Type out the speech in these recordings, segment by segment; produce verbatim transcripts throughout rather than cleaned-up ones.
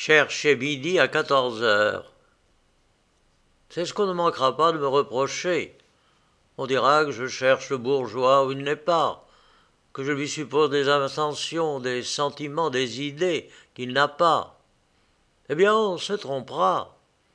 chercher midi à quatorze heures. C'est ce qu'on ne manquera pas de me reprocher. On dira que je cherche le bourgeois où il n'est pas, que je lui suppose des intentions, des sentiments, des idées qu'il n'a pas. Eh bien, on se trompera.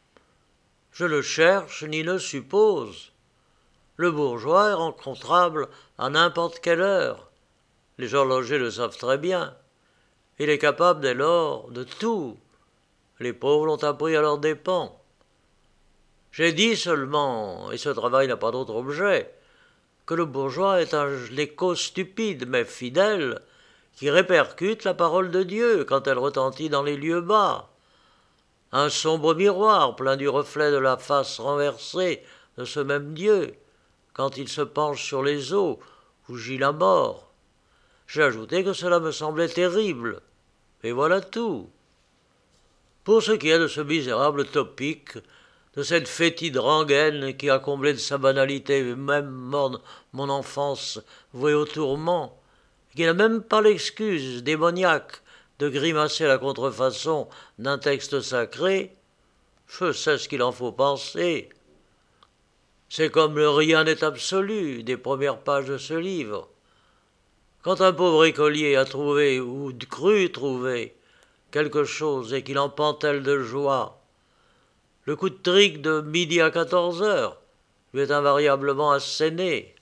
Je le cherche ni le suppose. Le bourgeois est rencontrable à n'importe quelle heure. Les gens logés le savent très bien. Il est capable dès lors de tout. Les pauvres l'ont appris à leurs dépens. J'ai dit seulement, et ce travail n'a pas d'autre objet, que le bourgeois est un écho stupide mais fidèle qui répercute la parole de Dieu quand elle retentit dans les lieux bas. Un sombre miroir plein du reflet de la face renversée de ce même Dieu quand il se penche sur les eaux où gît la mort. J'ai ajouté que cela me semblait terrible, et voilà tout. Pour ce qui est de ce misérable topique, de cette fétide rengaine qui a comblé de sa banalité même mon, mon enfance vouée au tourment, et qui n'a même pas l'excuse démoniaque de grimacer la contrefaçon d'un texte sacré, je sais ce qu'il en faut penser. C'est comme le rien n'est absolu des premières pages de ce livre. Quand un pauvre écolier a trouvé, ou cru trouver, quelque chose et qu'il en pantelle de joie, le coup de trick de midi à quatorze heures lui est invariablement asséné.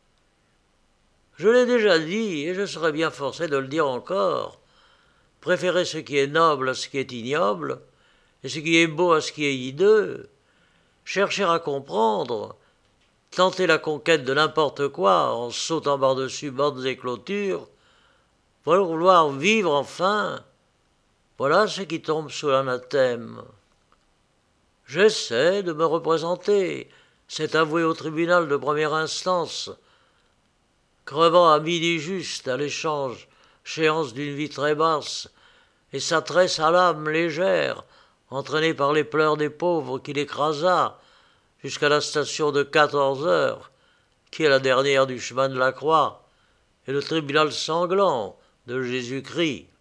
Je l'ai déjà dit, et je serais bien forcé de le dire encore, préférer ce qui est noble à ce qui est ignoble, et ce qui est beau à ce qui est hideux, chercher à comprendre, tenter la conquête de n'importe quoi en sautant par-dessus bornes et clôtures, vouloir vivre enfin, voilà ce qui tombe sous l'anathème. J'essaie de me représenter cet avoué au tribunal de première instance, crevant à midi juste à l'échange, chéance d'une vie très basse, et sa tresse à l'âme légère, entraînée par les pleurs des pauvres qui l'écrasa jusqu'à la station de quatorze heures, qui est la dernière du chemin de la croix, et le tribunal sanglant de Jésus-Christ.